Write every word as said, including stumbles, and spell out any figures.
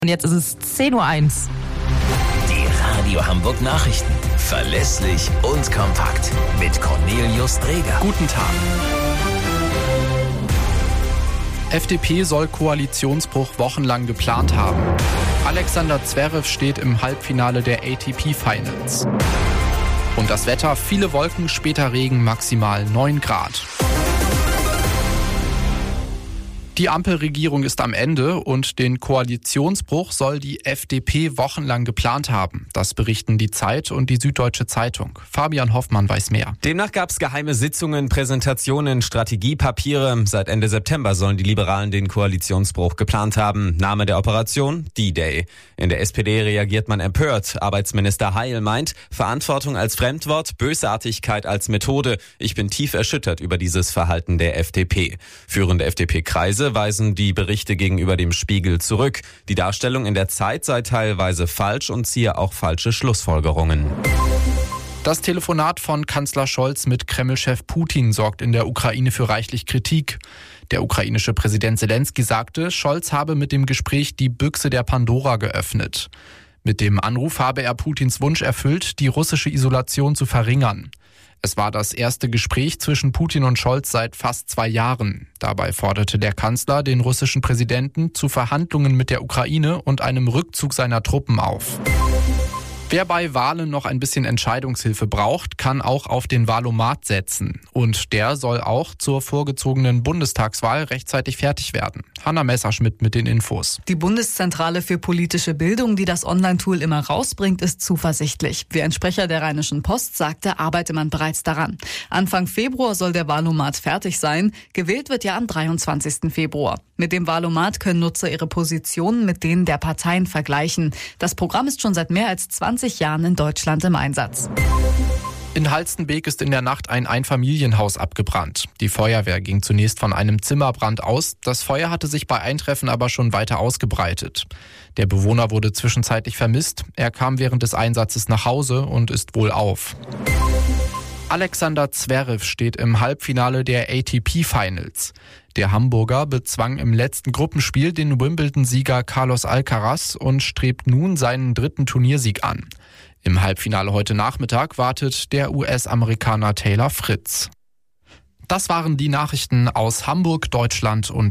Und jetzt ist es zehn Uhr eins. Die Radio Hamburg Nachrichten. Verlässlich und kompakt. Mit Cornelius Dreger. Guten Tag. F D P soll Koalitionsbruch wochenlang geplant haben. Alexander Zverev steht im Halbfinale der A T P Finals. Und das Wetter, viele Wolken, später Regen, maximal neun Grad. Die Ampelregierung ist am Ende und den Koalitionsbruch soll die F D P wochenlang geplant haben. Das berichten die Zeit und die Süddeutsche Zeitung. Fabian Hoffmann weiß mehr. Demnach gab es geheime Sitzungen, Präsentationen, Strategiepapiere. Seit Ende September sollen die Liberalen den Koalitionsbruch geplant haben. Name der Operation: D-Day. In der S P D reagiert man empört. Arbeitsminister Heil meint, Verantwortung als Fremdwort, Bösartigkeit als Methode. Ich bin tief erschüttert über dieses Verhalten der F D P. Führende F D P-Kreise weisen die Berichte gegenüber dem Spiegel zurück. Die Darstellung in der Zeit sei teilweise falsch und ziehe auch falsche Schlussfolgerungen. Das Telefonat von Kanzler Scholz mit Kreml-Chef Putin sorgt in der Ukraine für reichlich Kritik. Der ukrainische Präsident Selenskyj sagte, Scholz habe mit dem Gespräch die Büchse der Pandora geöffnet. Mit dem Anruf habe er Putins Wunsch erfüllt, die russische Isolation zu verringern. Es war das erste Gespräch zwischen Putin und Scholz seit fast zwei Jahren. Dabei forderte der Kanzler den russischen Präsidenten zu Verhandlungen mit der Ukraine und einem Rückzug seiner Truppen auf. Wer bei Wahlen noch ein bisschen Entscheidungshilfe braucht, kann auch auf den Wahlomat setzen. Und der soll auch zur vorgezogenen Bundestagswahl rechtzeitig fertig werden. Hanna Messerschmidt mit den Infos. Die Bundeszentrale für politische Bildung, die das Online-Tool immer rausbringt, ist zuversichtlich. Wie ein Sprecher der Rheinischen Post sagte, arbeite man bereits daran. Anfang Februar soll der Wahlomat fertig sein. Gewählt wird ja am dreiundzwanzigsten Februar. Mit dem Wahlomat können Nutzer ihre Positionen mit denen der Parteien vergleichen. Das Programm ist schon seit mehr als zwanzig Jahren in Deutschland im Einsatz. In Halstenbek ist in der Nacht ein Einfamilienhaus abgebrannt. Die Feuerwehr ging zunächst von einem Zimmerbrand aus. Das Feuer hatte sich bei Eintreffen aber schon weiter ausgebreitet. Der Bewohner wurde zwischenzeitlich vermisst. Er kam während des Einsatzes nach Hause und ist wohlauf. Alexander Zverev steht im Halbfinale der A T P Finals. Der Hamburger bezwang im letzten Gruppenspiel den Wimbledon-Sieger Carlos Alcaraz und strebt nun seinen dritten Turniersieg an. Im Halbfinale heute Nachmittag wartet der U S-Amerikaner Taylor Fritz. Das waren die Nachrichten aus Hamburg, Deutschland und